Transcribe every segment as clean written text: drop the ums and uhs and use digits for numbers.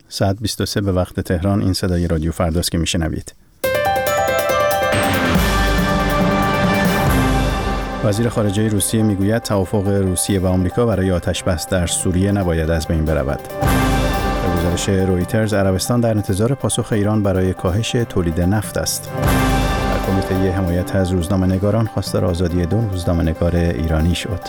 ساعت 23 به وقت تهران. این صدای رادیو فرداست که میشنوید. وزیر خارجه روسیه میگوید توافق روسیه و آمریکا برای آتش‌بس در سوریه نباید از بین برود. به گزارش رویترز، عربستان در انتظار پاسخ ایران برای کاهش تولید نفت است. کمیته حمایت از روزنامه‌نگاران خواستار آزادی 2 روزنامه‌نگار ایرانی شد.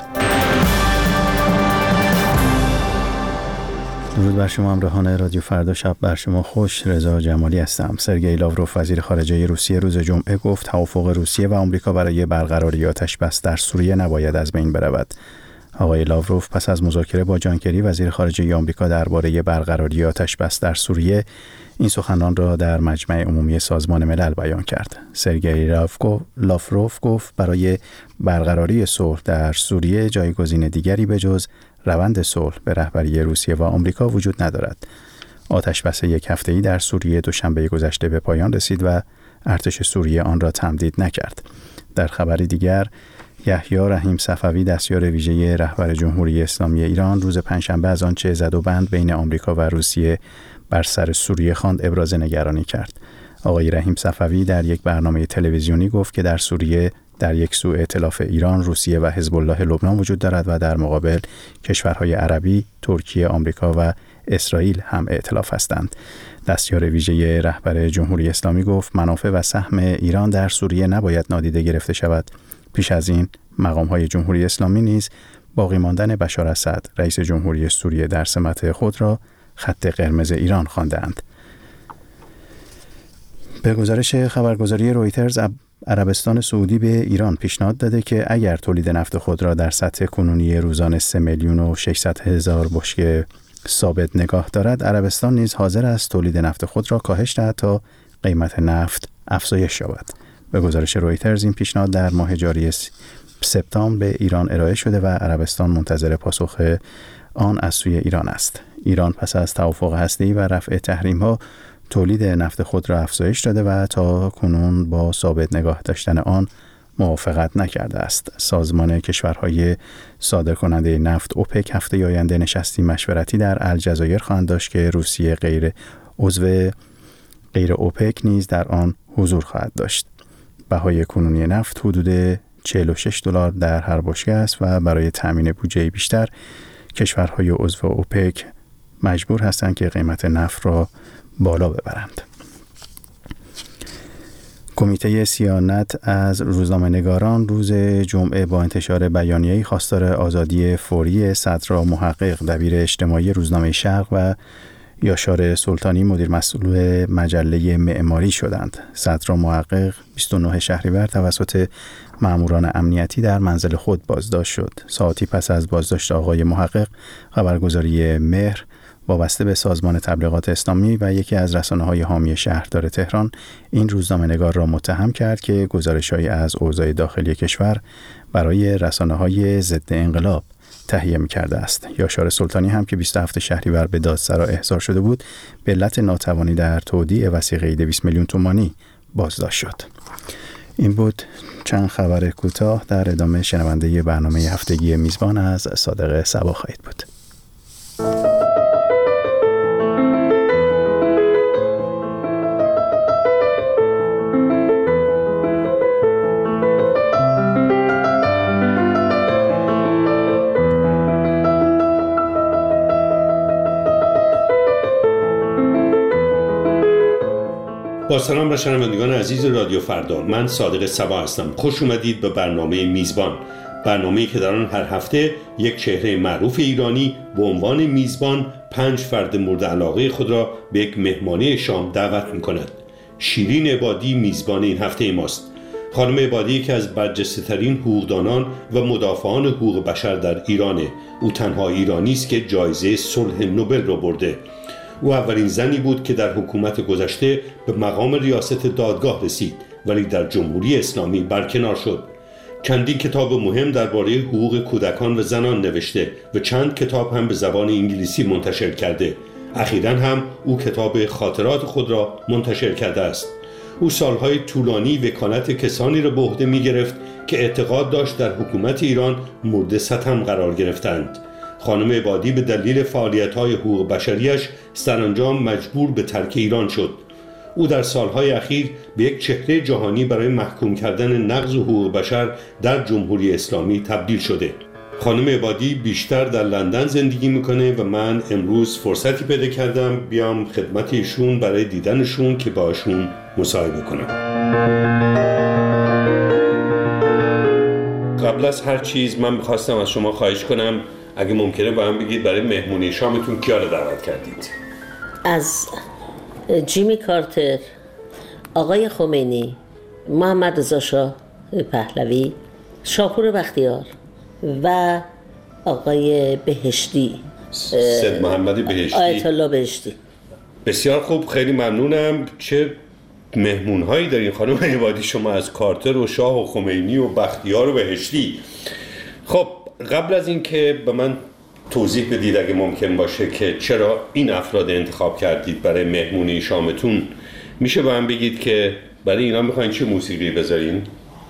درود بر شما همراهان رادیو فردا، شب بر شما خوش. رضا جمالی هستم. سرگئی لاوروف وزیر خارجه روسیه روز جمعه گفت توافق روسیه و آمریکا برای برقراری آتش‌بس در سوریه نباید از بین برود. آقای لاوروف پس از مذاکره با جان کری وزیر خارجه آمریکا درباره برقراری آتش‌بس در سوریه این سخنان را در مجمع عمومی سازمان ملل بیان کرد. سرگئی لاوروف گفت برای برقراری صلح در سوریه جایگزین دیگری به جز روند صلح به رهبری روسیه و آمریکا وجود ندارد. آتش‌بس یک هفته‌ای در سوریه دوشنبه گذشته به پایان رسید و ارتش سوریه آن را تمدید نکرد. در خبری دیگر، یحیی رحیم صفوی دستیار ویژه رهبر جمهوری اسلامی ایران روز پنجشنبه از آنچه زد و بند بین آمریکا و روسیه بر سر سوریه خواند ابراز نگرانی کرد. آقای رحیم صفوی در یک برنامه تلویزیونی گفت که در سوریه در یک سو ائتلاف ایران، روسیه و حزب الله لبنان وجود دارد و در مقابل کشورهای عربی، ترکیه، آمریکا و اسرائیل هم ائتلاف هستند. دستیار ویژه رهبر جمهوری اسلامی گفت منافع و سهم ایران در سوریه نباید نادیده گرفته شود. پیش از این مقام‌های جمهوری اسلامی نیز باقی ماندن بشار اسد رئیس جمهوری سوریه در سمت خود را خط قرمز ایران خواندند. به گزارش خبرگزاری رویترز، عربستان سعودی به ایران پیشنهاد داده که اگر تولید نفت خود را در سطح کنونی روزانه 3,600,000 بشکه ثابت نگاه دارد، عربستان نیز حاضر است تولید نفت خود را کاهش دهد تا قیمت نفت افزایش یابد. به گزارش رویترز این پیشنهاد در ماه جاری سپتامبر به ایران ارائه شده و عربستان منتظر پاسخ آن از سوی ایران است. ایران پس از توافق هسته‌ای و رفع تحریم‌ها تولید نفت خود را افزایش داده و تا کنون با ثابت نگاه داشتن آن موافقت نکرده است. سازمان کشورهای صادرکننده نفت اوپک هفته آینده نشستی مشورتی در الجزایر خواهند داشت که روسیه عضو غیر اوپک نیز در آن حضور خواهد داشت. بهای کنونی نفت حدود $46 در هر بشکه است و برای تامین بودجه بیشتر کشورهای عضو اوپک مجبور هستند که قیمت نفت را بالا ببرند. کمیته صیانت از روزنامه‌نگاران روز جمعه با انتشار بیانیه‌ای خواستار آزادی فوری صدر محقق دبیر اجتماعی روزنامه شرق و یاشار سلطانی مدیر مسئول مجله معماری شدند. صدر محقق 29 شهریور توسط ماموران امنیتی در منزل خود بازداشت شد. ساعتی پس از بازداشت آقای محقق، خبرگزاری مهر وابسته به سازمان تبلیغات اسلامی و یکی از رسانه‌های حامی شهردار تهران این روزنامه‌نگار را متهم کرد که گزارش‌هایی از اوضاع داخلی کشور برای رسانه‌های ضد انقلاب تهیه می‌کرده است. یاشار سلطانی هم که 27 شهریور به دادسرا احضار شده بود، به علت ناتوانی در تودیع وثیقه 200 میلیون تومانی بازداشت شد. این بود چند خبر کوتاه. در ادامه شنونده برنامه هفتگی میزبان از صادق صبا خواهید بود. با سلام به شنوندگان عزیز رادیو فردا، من صادق صبا هستم. خوش اومدید به برنامه میزبان، برنامه‌ای که در آن هر هفته یک چهره معروف ایرانی به عنوان میزبان 5 فرد مورد علاقه خود را به یک مهمانی شام دعوت می‌کند. شیرین عبادی میزبان این هفته ماست. خانم عبادی که از برجسته‌ترین حقوقدانان و مدافعان حقوق بشر در ایرانه. او تنها ایرانی است که جایزه صلح نوبل را برده. او اولین زنی بود که در حکومت گذشته به مقام ریاست دادگاه رسید، ولی در جمهوری اسلامی برکنار شد. چندین کتاب مهم درباره حقوق کودکان و زنان نوشته و چند کتاب هم به زبان انگلیسی منتشر کرده. اخیراً هم او کتاب خاطرات خود را منتشر کرده است. او سالهای طولانی وکالت کسانی را به عهده می گرفت که اعتقاد داشت در حکومت ایران مورد ستم قرار گرفتند. خانم عبادی به دلیل فعالیت‌های حقوق بشریش سرانجام مجبور به ترک ایران شد. او در سالهای اخیر به یک چهره جهانی برای محکوم کردن نقض حقوق بشر در جمهوری اسلامی تبدیل شده. خانم عبادی بیشتر در لندن زندگی میکنه و من امروز فرصتی پیدا کردم بیام خدمت ایشون برای دیدنشون که باشون مصاحبه کنم. قبل از هر چیز من میخواستم از شما خواهش کنم اگه ممکنه با هم بگید برای مهمونی شامتون کیا رو دعوت کردید؟ از جیمی کارتر، آقای خمینی، محمد رضا شاه پهلوی، شاپور بختیار و آقای بهشتی، سید محمد بهشتی، آیت الله بهشتی. بسیار خوب، خیلی ممنونم. چه مهمون هایی دارین خانم عبادی شما، از کارتر و شاه و خمینی و بختیار و بهشتی. خب قبل از این که به من توضیح بدید اگه ممکن باشه که چرا این افراد انتخاب کردید برای مهمونی شامتون، میشه به من بگید که برای اینا میخواین چه موسیقی بذارین؟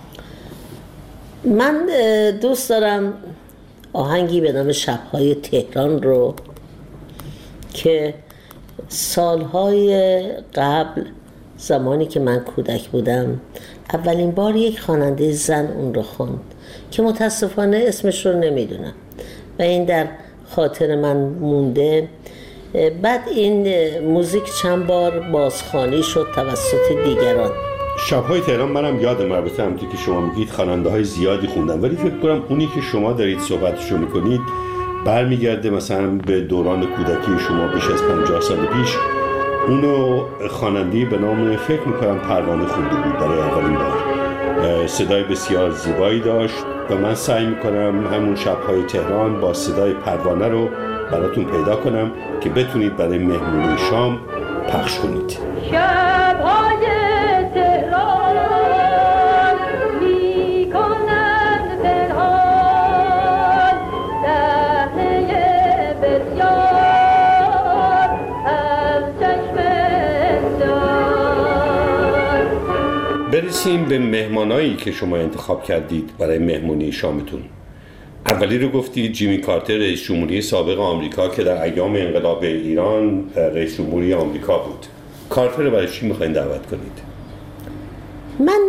من دوست دارم آهنگی به نام شب‌های تهران رو که سالهای قبل، زمانی که من کودک بودم، اولین بار یک خواننده زن اون رو خواند که متاسفانه اسمش رو نمیدونم و این در خاطر من مونده. بعد این موزیک چند بار بازخوانی شد توسط دیگران. شب‌های تهران منم یادم، البته همونطور که شما میگید خواننده‌های زیادی خوندن، ولی فکر کنم اونی که شما دارید صحبتشو میکنید برمیگرده مثلا به دوران کودکی شما، بیش از 50 سال پیش. اونو خواننده‌ای به نام فکر میکنم پروانه خونده بود برای اولین بار. صدای بسیار زیبایی داشت و من سعی میکنم همون شب‌های تهران با صدای پروانه رو براتون پیدا کنم که بتونید برای مهمونی شام پخش کنید. شب‌های تهران می‌کنند پنهان صحنه بسیار از چشم انسان. برسیم به مهمانایی که شما انتخاب کردید برای مهمونی شامتون. اولی رو گفتید جیمی کارتر، رئیس جمهوری سابق آمریکا که در ایام انقلاب ایران رئیس جمهوری آمریکا بود. کارتر رو برای چی میخواین دعوت کنید؟ من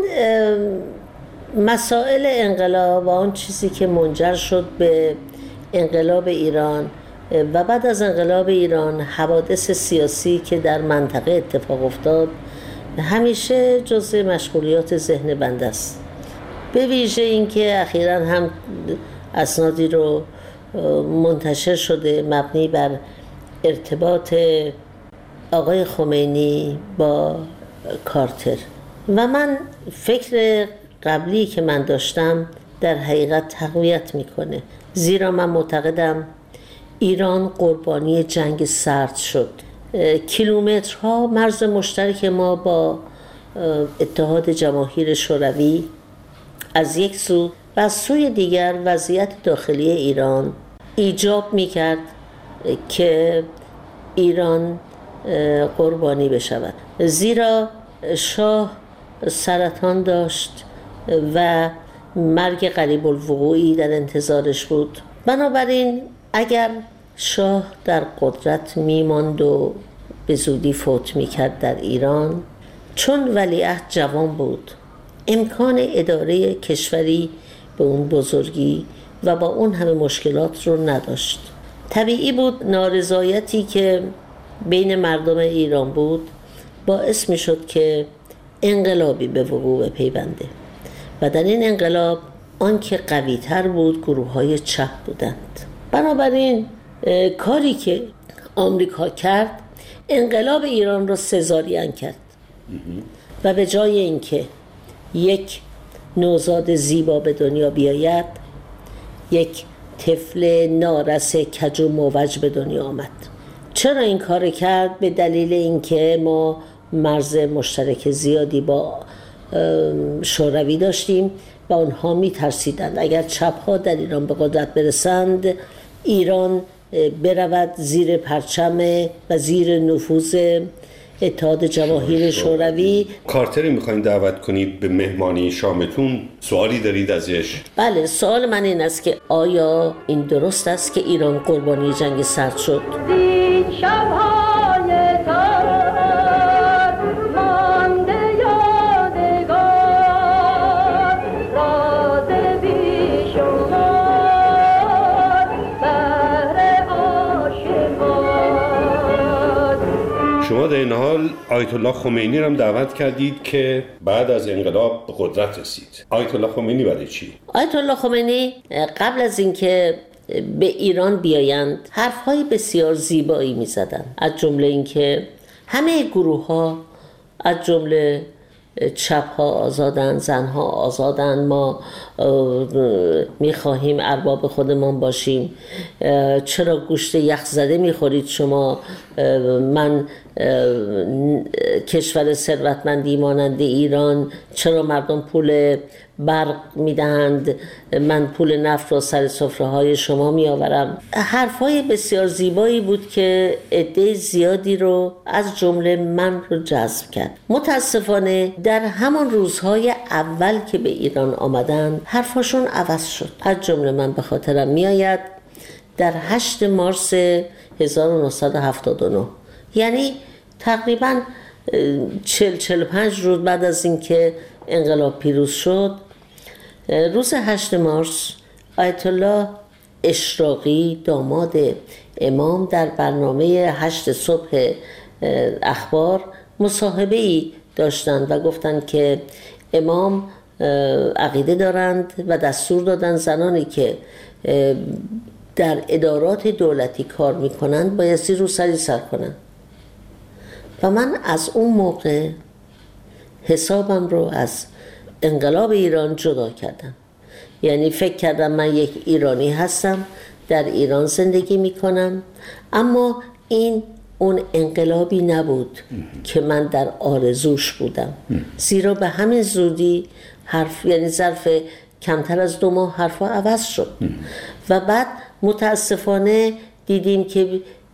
مسائل انقلاب و آن چیزی که منجر شد به انقلاب ایران و بعد از انقلاب ایران حوادث سیاسی که در منطقه اتفاق افتاد همیشه جزء مشغولیات ذهن بنده است. به ویژه اینکه اخیراً هم اسنادی رو منتشر شده مبنی بر ارتباط آقای خمینی با کارتر و من فکر قبلی که من داشتم در حقیقت تقویت میکنه، زیرا من معتقدم ایران قربانی جنگ سرد شد. کیلومترها مرز مشترک ما با اتحاد جماهیر شوروی از یک سو و از سوی دیگر وضعیت داخلی ایران ایجاب میکرد که ایران قربانی بشود، زیرا شاه سرطان داشت و مرگ قریب الوقوعی در انتظارش بود. بنابراین اگر شاه در قدرت میماند و به زودی فوت میکرد در ایران، چون ولیعهد جوان بود، امکان اداره کشوری به اون بزرگی و با اون همه مشکلات رو نداشت. طبیعی بود نارضایتی که بین مردم ایران بود باعث می شد که انقلابی به وقوع بپیونده و در این انقلاب آنکه قوی تر بود گروه‌های چپ بودند. بنابراین کاری که آمریکا کرد انقلاب ایران را سزارین کرد و به جای اینکه یک نوزاد زیبا به دنیا بیاید، یک طفل نارس کج و موج به دنیا آمد. چرا این کار کرد؟ به دلیل اینکه ما مرز مشترک زیادی با شوروی داشتیم و آنها می‌ترسیدند اگر چپ‌ها در ایران به قدرت برسند، ایران برود زیر پرچم و زیر نفوذ اتحاد جماهیر شوروی. کارتر میخواین دعوت کنید به مهمانی شامتون، سوالی دارید ازش؟ بله، سوال من این است که آیا این درست است که ایران قربانی جنگ سرد شد؟ دید شب‌های تار مانده یادگار، راز بیشمار بهر آشکار. شما در این حال آیت الله خمینی رو هم دعوت کردید که بعد از انقلاب به قدرت رسید. آیت الله خمینی برای چی؟ آیت الله خمینی قبل از اینکه به ایران بیایند حرفهای بسیار زیبایی می زدن، از جمله اینکه همه گروه ها از جمله چپ ها آزادن، زن ها آزادن، ما می خواهیم ارباب خودمان باشیم، چرا گوشت یخ زده می خورید شما، من کشور ثروتمندی مانند ایران، چرا مردم پول برق میدهند، من پول نفت را سر سفره های شما میآورم. حرفای بسیار زیبایی بود که عده زیادی رو از جمله من رو جذب کرد. متاسفانه در همان روزهای اول که به ایران آمدن حرفاشون عوض شد. از جمله من به خاطرم میآید در 8 مارس 1979، یعنی تقریباً 40-45 روز بعد از اینکه انقلاب پیروز شد، روز 8 مارس آیت الله اشراقی داماد امام در برنامه 8 صبح اخبار مصاحبه‌ای داشتند و گفتند که امام عقیده دارند و دستور دادند زنانی که در ادارات دولتی کار میکنند بایستی روسری سر کنند. و من از اون موقع حسابم رو از انقلاب ایران جدا کردم. یعنی فکر کردم من یک ایرانی هستم، در ایران زندگی میکنم، اما این اون انقلابی نبود که من در آرزوش بودم. زیرا به همین زودی یعنی ظرف کمتر از 2 ماه حرفا عوض شد و بعد متاسفانه دیدیم که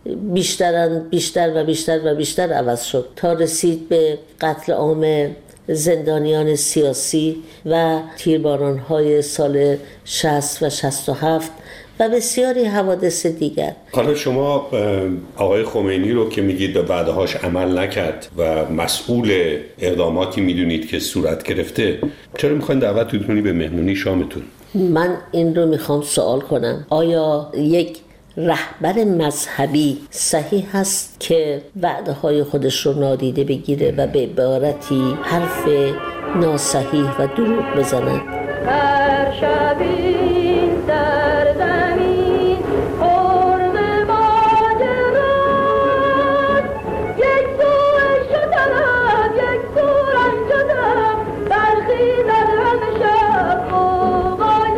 بیشتر عوض شد تا رسید به قتل عام زندانیان سیاسی و تیرباران‌های سال 60 و 67 و بسیاری حوادث دیگر. حالا شما آقای خمینی رو که میگید به وعده‌هاش عمل نکرد و مسئول اقداماتی میدونید که صورت گرفته، چرا میخواین دعوت کنید به مهمونی شامتون؟ من این رو میخوام سوال کنم، آیا یک رهبر مذهبی صحیح هست که وعده‌های خودش رو نادیده بگیره و به عبارتی حرف ناصحیح و دروغ بزند؟ هر شبی در زمین خورد ماجرات، یک سوش شدم یک سو رنجدم، برخیزد همه شب قوقای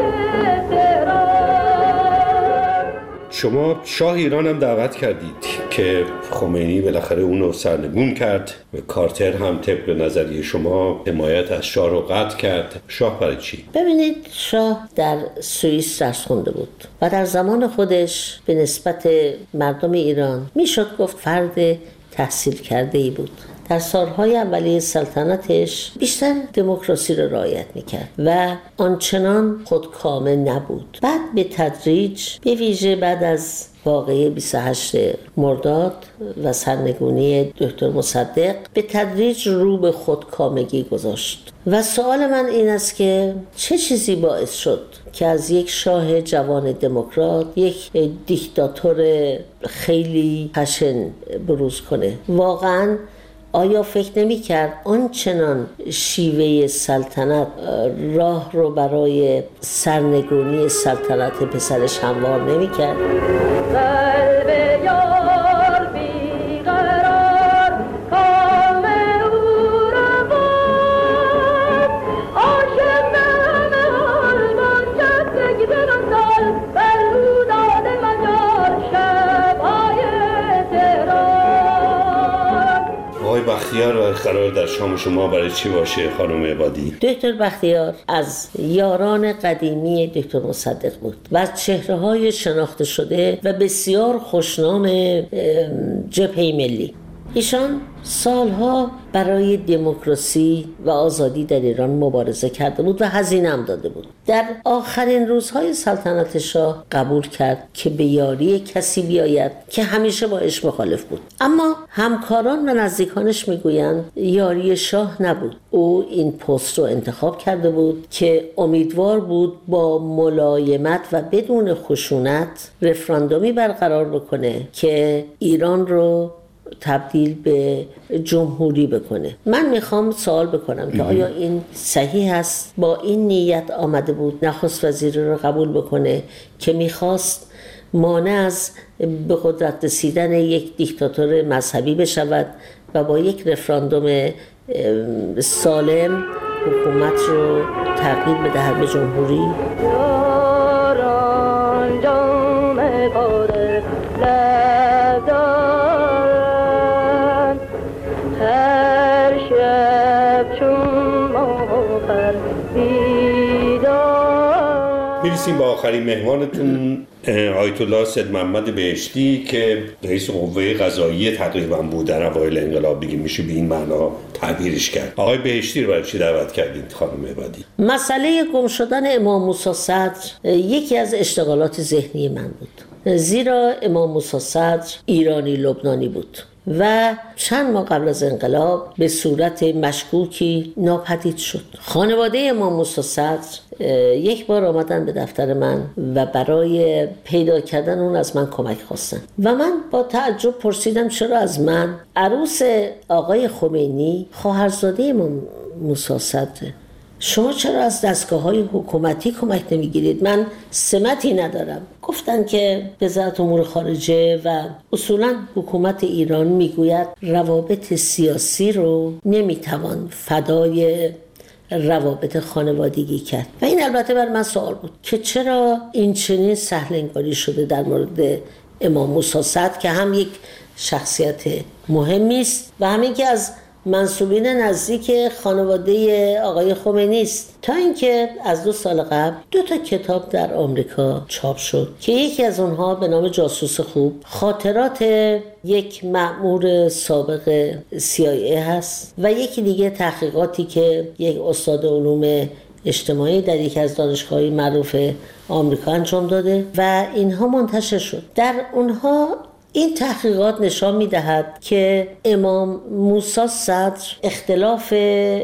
تهران. شما شاه ایران هم دعوت کردید که خمینی بالاخره اونو سرنگون کرد و کارتر هم طبق نظریه شما حمایت از شاه رو قطع کرد. شاه برای چی؟ ببینید، شاه در سوئیس درس خونده بود و در زمان خودش به نسبت مردم ایران میشد گفت فرد تحصیل کرده ای بود. در سالهای اولیه سلطنتش بیشتر دموکراسی را رعایت میکرد و آنچنان خودکامه نبود. بعد به تدریج، به ویژه بعد از واقعه 28 مرداد و سرنگونی دکتر مصدق، به تدریج رو به خودکامگی گذاشت. و سوال من این است که چه چیزی باعث شد که از یک شاه جوان دموکرات یک دیکتاتور خیلی خشن بروز کنه؟ واقعاً آیا فکر نمی کرد آنچنان شیوه سلطنت راه رو برای سرنگونی سلطنت پسرش هموار نمی کرد؟ قلب یار بیقرار کام او را باد، عاشق به همه حال باشد فکر سال بر او داده مجال شب‌های تهران. آقای بختیار قرار در شام شما برای چی باشه خانم عبادی؟ دکتر بختیار از یاران قدیمی دکتر مصدق بود و از چهره‌های شناخته شده و بسیار خوشنام جبهه ملی. ایشان سالها برای دموکراسی و آزادی در ایران مبارزه کرده بود و هزینه هم داده بود. در آخرین روزهای سلطنت شاه قبول کرد که به یاری کسی بیاید که همیشه با عشق مخالف بود. اما همکاران و نزدیکانش میگویند یاری شاه نبود. او این پست رو انتخاب کرده بود که امیدوار بود با ملایمت و بدون خشونت رفراندومی برقرار بکنه که ایران رو تبدیل به جمهوری بکنه. من میخوام سوال بکنم که آیا این صحیح است؟ با این نیت آمده بود نخست وزیر رو قبول بکنه که میخواست مانع از به قدرت رسیدن یک دیکتاتور مذهبی بشود و با یک رفراندوم سالم حکومت رو تغییر بدهد به جمهوری؟ میرسیم با آخرین مهمانتون آیت الله سید محمد بهشتی که رئیس قوه قضاییه تقریبا بود در اوایل انقلاب، دیگه میشه به این معنا تعبیرش کرد. آقای بهشتی رو برای چی دعوت کردید خانم عبادی؟ مسئله گم شدن امام موسی صدر یکی از اشتغالات ذهنی من بود، زیرا امام موسی صدر ایرانی لبنانی بود و چند ماه قبل از انقلاب به صورت مشکوکی ناپدید شد. خانواده امام موسی صدر یک بار آمدن به دفتر من و برای پیدا کردن اون از من کمک خواستن و من با تعجب پرسیدم چرا از من، عروس آقای خمینی، خواهرزاده امام موسی صدر، شما چرا از دستگاه‌های حکومتی کمک نمیگیرید؟ من سمتی ندارم. گفتن که وزارت امور خارجه و اصولاً حکومت ایران میگوید روابط سیاسی رو نمیتوان فدای روابط خانوادگی کرد و این البته بر من سوال بود که چرا این چنین سهل انگاری شده در مورد امام موسی صدر که هم یک شخصیت مهمی است و همین که از منسوبین نزدیک خانواده آقای خمینی است. تا اینکه از 2 سال قبل 2 کتاب در آمریکا چاپ شد که یکی از اونها به نام جاسوس خوب، خاطرات یک مأمور سابق CIA هست و یکی دیگه تحقیقاتی که یک استاد علوم اجتماعی در یکی از دانشگاه‌های معروف آمریکا انجام داده و اینها منتشر شد. در اونها این تحقیقات نشان می‌دهد که امام موسی صدر اختلاف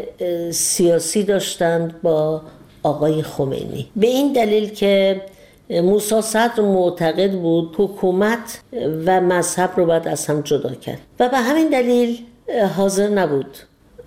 سیاسی داشتند با آقای خمینی، به این دلیل که موسی صدر معتقد بود حکومت و مذهب رو باید از هم جدا کرد و به همین دلیل حاضر نبود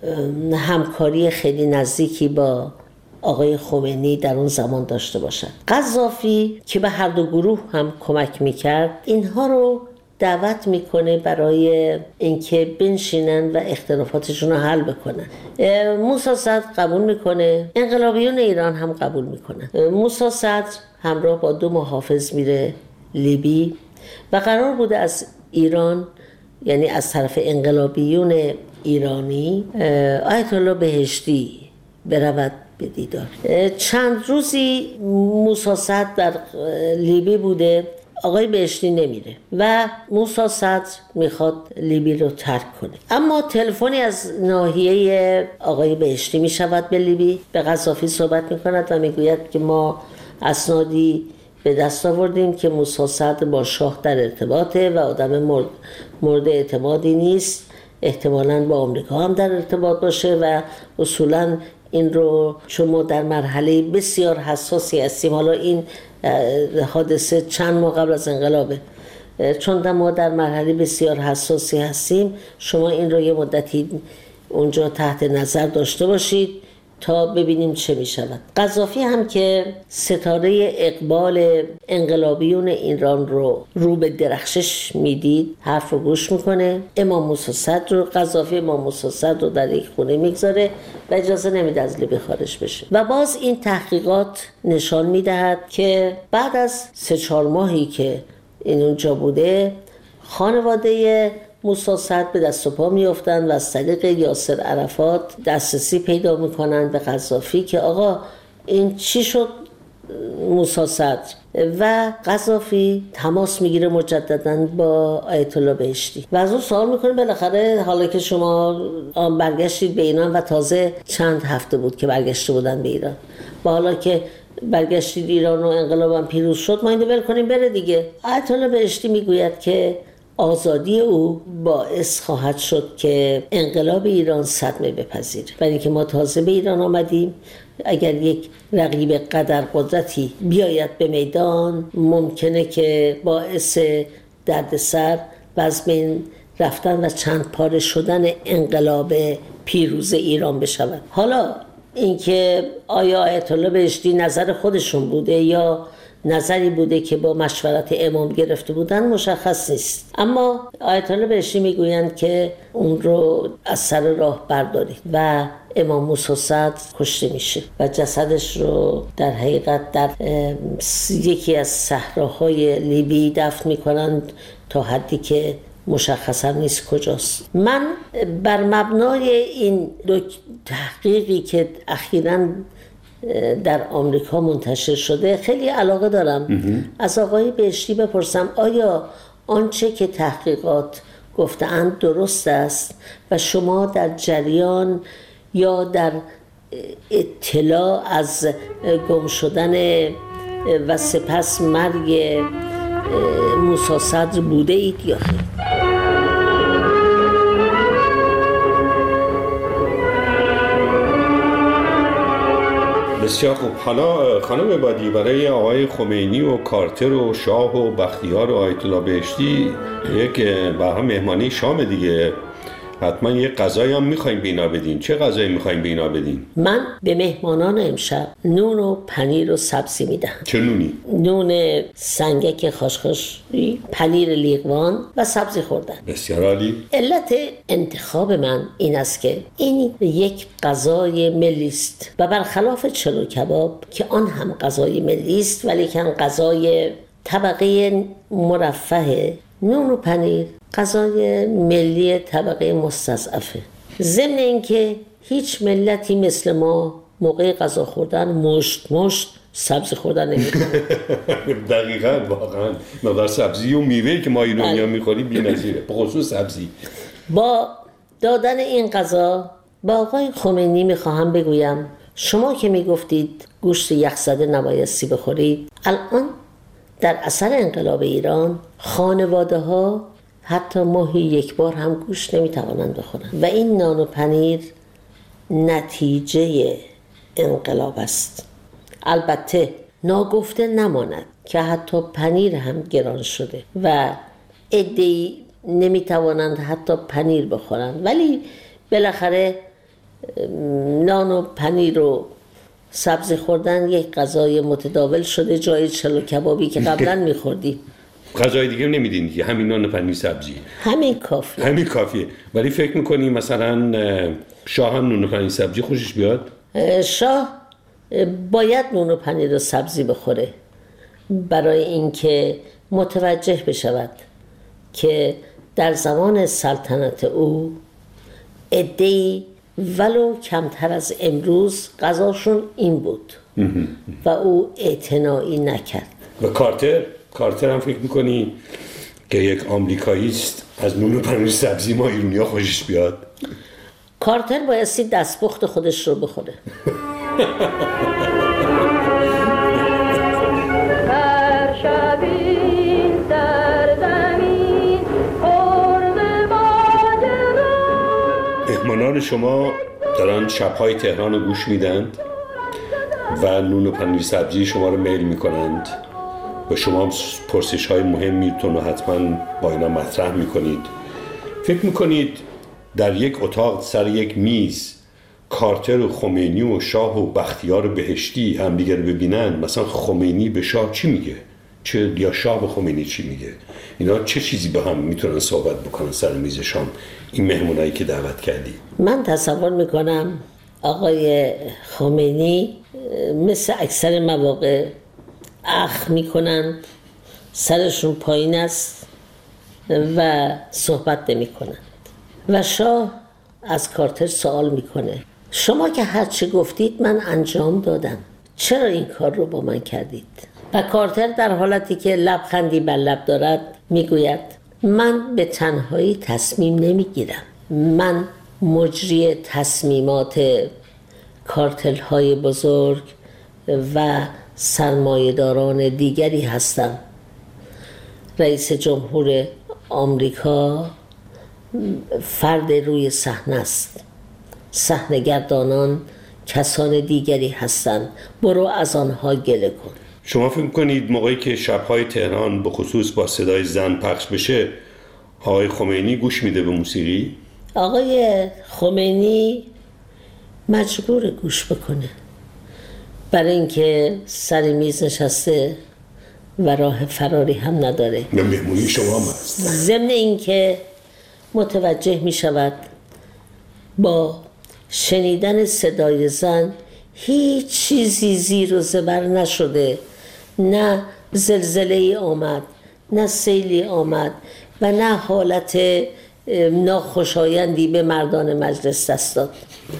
همکاری خیلی نزدیکی با آقای خمینی در اون زمان داشته باشد. قذافی که به هر دو گروه هم کمک میکرد اینها رو دعوت میکنه برای اینکه بنشینن و اختلافاتشون رو حل بکنن. موسی صدر قبول میکنه، انقلابیون ایران هم قبول میکنن. موسی صدر همراه با 2 محافظ میره لیبی و قرار بوده از ایران، یعنی از طرف انقلابیون ایرانی، آیت الله بهشتی برود به دیدار. چند روزی موسی صدر در لیبی بوده، آقای بهشتی نمیره و موسی صدر میخواد لیبی رو ترک کنه، اما تلفنی از ناحیه آقای بهشتی میشود به لیبی، به قذافی صحبت میکند و میگوید که ما اسنادی به دست آوردیم که موسی صدر با شاه در ارتباطه و آدم مورد اعتمادی نیست، احتمالاً با آمریکا هم در ارتباط باشه و اصولاً این رو چون ما در مرحله بسیار حساسی هستیم، حالا این حادثه چند ماه قبل از انقلابه، چون ما در مرحله بسیار حساسی هستیم، شما این رو یه مدتی اونجا تحت نظر داشته باشید تا ببینیم چه می شود. قذافی هم که ستاره اقبال انقلابیون ایران رو به درخشش میدید حرف رو گوش میکنه. امام موسی صدر رو، قذافی امام موسی صدر رو در یک خونه میگذاره و اجازه نمیده از لیبی خارج بشه و باز این تحقیقات نشان میدهد که بعد از 3-4 ماهی که این اونجا بوده، خانواده موسی صدر به دست و پا میافتند و از طریق یاسر عرفات دسترسی پیدا میکنند به قذافی که آقا این چی شد موسی صدر؟ و قذافی تماس میگیره مجددا با آیت الله بهشتی و از اون سوال میکنه بالاخره حالا که شما برگشتید به ایران و تازه چند هفته بود که برگشته بودن به ایران و حالا که برگشتید ایران و انقلابم پیروز شد ما اینو ول کنیم بره دیگه. آیت الله بهشتی میگوید که آزادی او باعث خواهد شد که انقلاب ایران صدمه بپذیره، برای اینکه ما تازه به ایران آمدیم. اگر یک رقیب قدر قدرتی بیاید به میدان ممکنه که باعث دردسر و از بین رفتن و چند پاره شدن انقلاب پیروز ایران بشود. حالا اینکه آیا آیت الله بهشتی نظر خودشون بوده یا نظری بوده که با مشورت امام گرفته بودن مشخص نیست، اما آیت الله بهشتی میگویند که اون رو از سر راه بردارید و امام موسی صدر کشته میشه و جسدش رو در حقیقت در یکی از صحراهای لیبی دفن میکنند تا حدی که مشخصا نیست کجاست. من بر مبنای این دو تحقیقی که اخیراً در آمریکا منتشر شده خیلی علاقه دارم از آقای بهشتی بپرسم آیا آنچه که تحقیقات گفتند درست است و شما در جریان یا در اطلاع از گم شدن و سپس مرگ موسی صدر بوده اید یا خیر؟ بسیار خوب. حالا خانم عبادی برای آقای خمینی و کارتر و شاه و بختیار و آیت الله بهشتی یک به هم مهمانی شام دیگه، حتما یه غذایی هم میخوایم به اینا بدین. چه غذایی میخوایم به اینا بدین؟ من به مهمانان امشب نون و پنیر و سبزی میدم. چه نونی؟ نون سنگک خاشخاشی، پنیر لیقوان و سبزی خوردن. بسیار عالی. علت انتخاب من این است که این یک غذای ملی است و برخلاف چلو کباب که آن هم غذای ملی است ولیکن غذای طبقه مرفه، نون و پنیر غذای ملی طبقه مستضعفه. ضمن اینکه هیچ ملتی مثل ما موقع غذا خوردن مشت سبزی خوردن نمی‌کنه. دقیقاً واقعاً مقدار سبزی و میوه‌ای که ما ایرانی‌ها می‌خوریم بی‌نظیره، به خصوص سبزی. با دادن این غذا با آقای خمینی می‌خواهم بگویم شما که می‌گفتید گوشت یخزده نبایستی بخورید، الان در اثر انقلاب ایران خانواده‌ها حتی ماهی یک بار هم گوشت نمی‌توانند بخورند و این نان و پنیر نتیجه انقلاب است. البته ناگفته نماند که حتی پنیر هم گران شده و عده‌ای نمی‌توانند حتی پنیر بخورند، ولی بالاخره نان و پنیر و سبزی خوردن یک غذای متداول شده جای چلو کبابی که قبلا می‌خوردیم. غذای دیگه نمیدین دیگه، همین نان پنیر سبزی همین کافیه. ولی فکر میکنی مثلا شاه هم نون و پنیر سبزی خوشش بیاد؟ شاه باید نون و پنیر و سبزی بخوره برای اینکه متوجه بشود که در زمان سلطنت او عده‌ای ولو کمتر از امروز غذاشون این بود و او اعتنایی نکرد. و کارتر هم فکر میکنی که یک آمریکایی است از نون و پنیر سبزی ما ایرانی‌ها خوشش بیاد؟ کارتر بایستی دستپخت خودش رو بخوره. مهمانان شما دارن شب‌های تهران رو گوش میدند و نون و پنیر سبزی شما رو میل میکنند و شما پرسش‌های مهمیتون رو حتما با اینا مطرح میکنید. فکر میکنید در یک اتاق سر یک میز کارتر و خمینی و شاه و بختیار و بهشتی هم دیگر ببینن، مثلا خمینی به شاه چی میگه یا شاه به خمینی چی میگه، اینا چه چیزی با هم میتونن صحبت بکنن سر میز شام، این مهمونایی که دعوت کردی؟ من تصور میکنم آقای خمینی مثل اکثر مواقع اخ میکنن، سرشون پایین است و صحبت نمی کنند و شاه از کارتر سوال میکنه شما که هرچی گفتید من انجام دادم، چرا این کار رو با من کردید؟ و کارتر در حالتی که لبخندی بر لب دارد میگوید من به تنهایی تصمیم نمیگیرم، من مجری تصمیمات کارتل های بزرگ و سرمایه‌داران دیگری هستم. رئیس جمهور آمریکا فرد روی صحنه است، صحنه‌گردانان کسان دیگری هستند، برو از آنها گله کن. شما فکر کنید موقعی که شب‌های تهران به خصوص با صدای زن پخش بشه آقای خمینی گوش میده به موسیقی؟ آقای خمینی مجبور گوش بکنه، برای اینکه سر میز نشسته و راه فراری هم نداره. مهمونی شما هم هست. ضمن اینکه متوجه می شود با شنیدن صدای زن هیچ چیزی زیر و زبر نشده، نه زلزله‌ای آمد، نه سیلی آمد و نه حالت ناخوشایندی به مردان مجلس دست داد.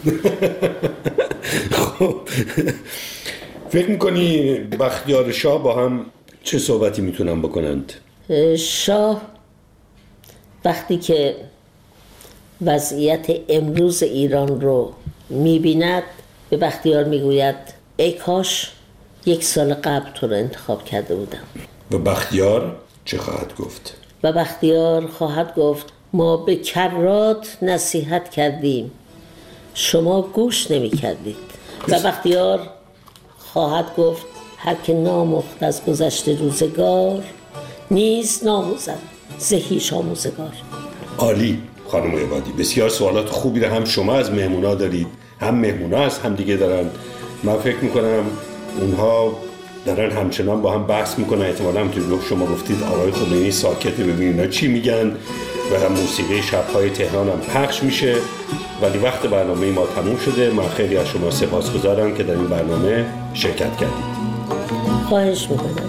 خب فکر میکنی بختیار شاه با هم چه صحبتی میتونن بکنند؟ شاه وقتی که وضعیت امروز ایران رو میبیند به بختیار میگوید ای کاش 1 سال قبل تو رو انتخاب کرده بودم. و بختیار چه خواهد گفت؟ و بختیار خواهد گفت ما به کرات نصیحت کردیم، شما گوش نمی کردید. و بختیار خواهد گفت هر که نامخت از گذشته روزگار نیز ناموزد ز هیچ آموزگار. عالی خانم عبادی، بسیار سوالات خوبی رو هم شما از مهمونا دارید، هم مهمونا از هم دیگه دارن. من فکر میکنم اونها دارن همچنان با هم بحث میکنن. احتمالا همونطور که شما گفتید آقای خمینی ساکته، ببینید اینا چی میگن و هم موسیقی شب‌های تهران هم پخش میشه. ولی وقت برنامه ما تموم شده. من خیلی از شما سپاسگزارم که در این برنامه شرکت کردید. خواهش میکنم.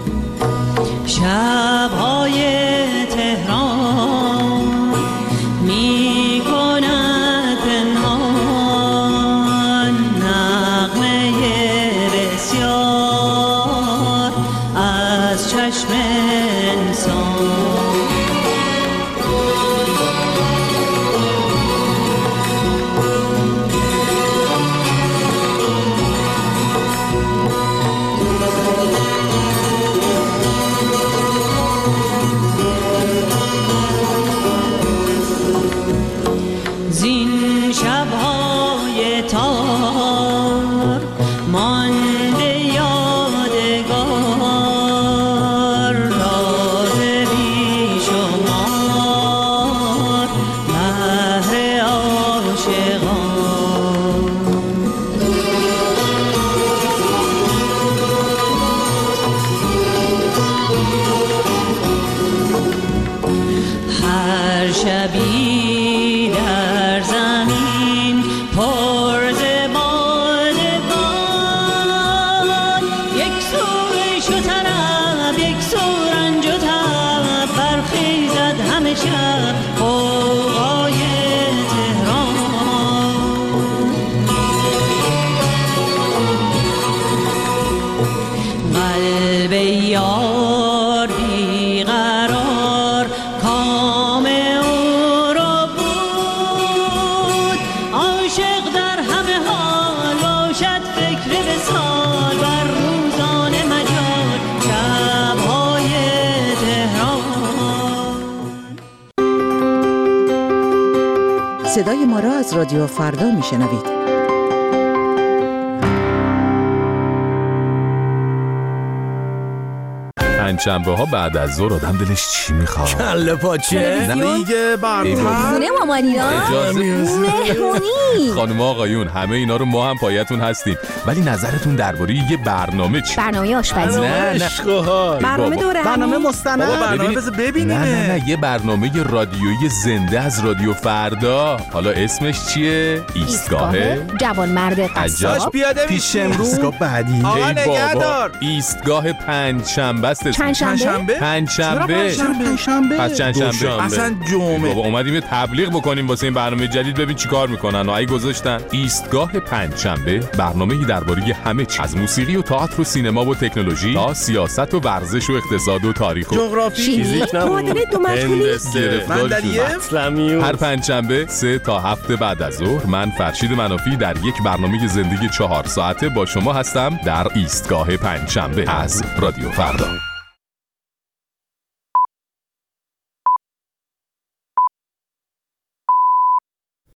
شب‌های تهران میکند پنهان نغمه بسیار از چشم انسان. صدای ما را از رادیو فردا میشنوید. پنجشنبه ها بعد از ظهر آدم دلش چی میخواد؟ کله پاچه دیگه برنامه خونه مامانینا مهمونی. خانم آقایون همه اینا رو ما هم پایتون هستیم، ولی نظرتون درباره یه برنامه چی؟ برنامه آشپزی، نه برنامه دوره، برنامه مستند، برنامه بذار ببینیم. نه یه برنامه رادیویی زنده از رادیو فردا. حالا اسمش چیه؟ ایستگاه جوانمرد قصاب. پیاده پیش امروز ایستگاه بعدی. آقا نگهدار. ایستگاه پنجشنبه است اسمش؟ چندشنبه؟ پنجشنبه. پس چندشنبه. اصلا جمعه. بابا اومدیم تبلیغ بکنیم واسه این برنامه جدید، ببین چیکار میکنن. ای گذاشتن ایستگاه پنجشنبه، برنامه‌ای درباره همه چیز، از موسیقی و تئاتر و سینما و تکنولوژی تا سیاست و ورزش و اقتصاد و تاریخ و جغرافی، فیزیک، معادله دو مجهولی، هر پنجشنبه 3 تا 7 بعد از ظهر من فرشید منافی در یک برنامه زندگی 4 ساعته با شما هستم در ایستگاه پنجشنبه از رادیو فردا.